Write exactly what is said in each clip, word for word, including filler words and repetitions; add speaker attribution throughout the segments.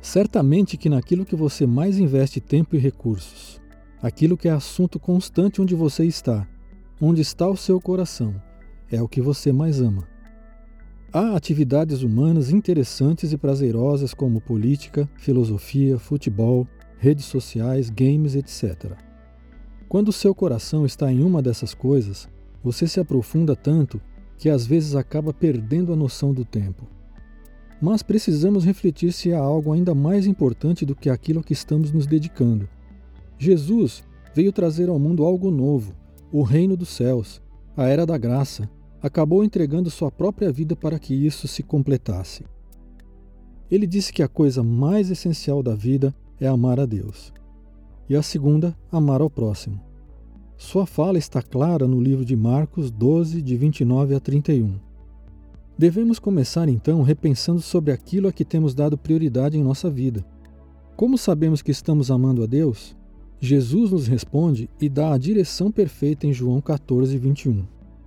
Speaker 1: Certamente que naquilo que você mais investe tempo e recursos, aquilo que é assunto constante onde você está, onde está o seu coração, é o que você mais ama. Há atividades humanas interessantes e prazerosas como política, filosofia, futebol, redes sociais, games, etcétera. Quando o seu coração está em uma dessas coisas, você se aprofunda tanto que às vezes acaba perdendo a noção do tempo. Mas precisamos refletir se há algo ainda mais importante do que aquilo a que estamos nos dedicando. Jesus veio trazer ao mundo algo novo, o reino dos céus, a era da graça, acabou entregando sua própria vida para que isso se completasse. Ele disse que a coisa mais essencial da vida é amar a Deus. E a segunda, amar ao próximo. Sua fala está clara no livro de Marcos doze, de vinte e nove a trinta e um. Devemos começar então repensando sobre aquilo a que temos dado prioridade em nossa vida. Como sabemos que estamos amando a Deus? Jesus nos responde e dá a direção perfeita em João quatorze, vinte e um.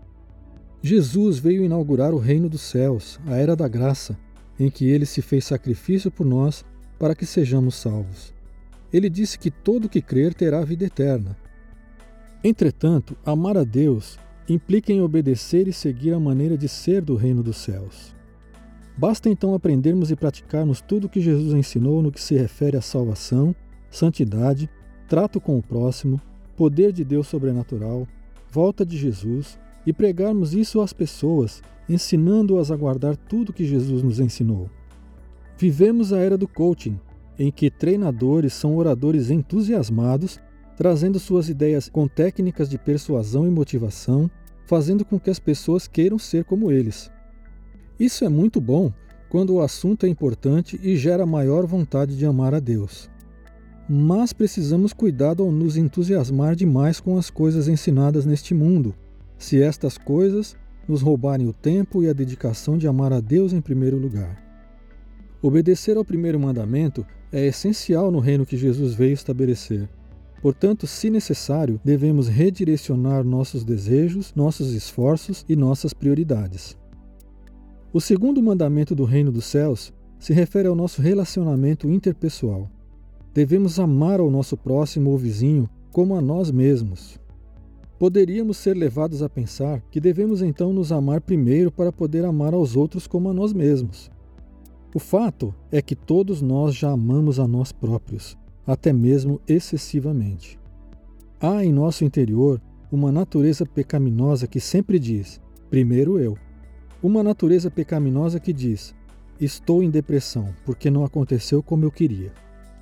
Speaker 1: Jesus veio inaugurar o reino dos céus, a era da graça, em que ele se fez sacrifício por nós para que sejamos salvos. Ele disse que todo que crer terá vida eterna. Entretanto, amar a Deus implica em obedecer e seguir a maneira de ser do reino dos céus. Basta então aprendermos e praticarmos tudo o que Jesus ensinou no que se refere à salvação, santidade, trato com o próximo, poder de Deus sobrenatural, volta de Jesus, e pregarmos isso às pessoas, ensinando-as a guardar tudo que Jesus nos ensinou. Vivemos a era do coaching, em que treinadores são oradores entusiasmados, trazendo suas ideias com técnicas de persuasão e motivação, fazendo com que as pessoas queiram ser como eles. Isso é muito bom quando o assunto é importante e gera maior vontade de amar a Deus. Mas precisamos cuidado ao nos entusiasmar demais com as coisas ensinadas neste mundo, se estas coisas nos roubarem o tempo e a dedicação de amar a Deus em primeiro lugar. Obedecer ao primeiro mandamento é essencial no reino que Jesus veio estabelecer. Portanto, se necessário, devemos redirecionar nossos desejos, nossos esforços e nossas prioridades. O segundo mandamento do reino dos céus se refere ao nosso relacionamento interpessoal. Devemos amar ao nosso próximo ou vizinho como a nós mesmos. Poderíamos ser levados a pensar que devemos então nos amar primeiro para poder amar aos outros como a nós mesmos. O fato é que todos nós já amamos a nós próprios, até mesmo excessivamente. Há em nosso interior uma natureza pecaminosa que sempre diz, primeiro eu. Uma natureza pecaminosa que diz, estou em depressão porque não aconteceu como eu queria.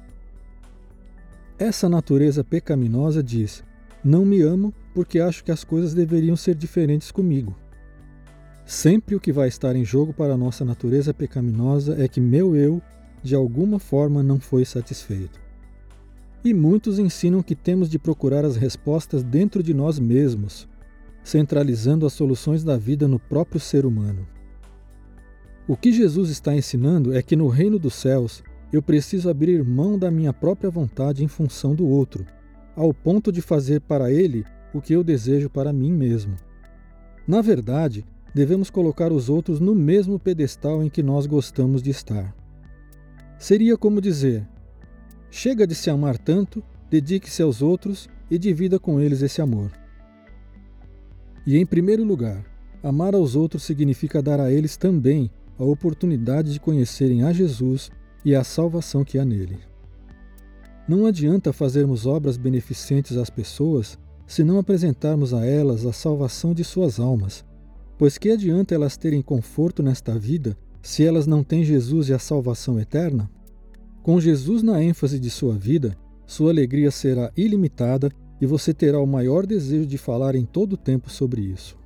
Speaker 1: Essa natureza pecaminosa diz, não me amo porque acho que as coisas deveriam ser diferentes comigo. Sempre o que vai estar em jogo para a nossa natureza pecaminosa é que meu eu, de alguma forma, não foi satisfeito. E muitos ensinam que temos de procurar as respostas dentro de nós mesmos, centralizando as soluções da vida no próprio ser humano. O que Jesus está ensinando é que no reino dos céus eu preciso abrir mão da minha própria vontade em função do outro, ao ponto de fazer para ele o que eu desejo para mim mesmo. Na verdade, devemos colocar os outros no mesmo pedestal em que nós gostamos de estar. Seria como dizer, chega de se amar tanto, dedique-se aos outros e divida com eles esse amor. E em primeiro lugar, amar aos outros significa dar a eles também a oportunidade de conhecerem a Jesus e a salvação que há nele. Não adianta fazermos obras beneficentes às pessoas se não apresentarmos a elas a salvação de suas almas, pois que adianta elas terem conforto nesta vida se elas não têm Jesus e a salvação eterna? Com Jesus na ênfase de sua vida, sua alegria será ilimitada e você terá o maior desejo de falar em todo o tempo sobre isso.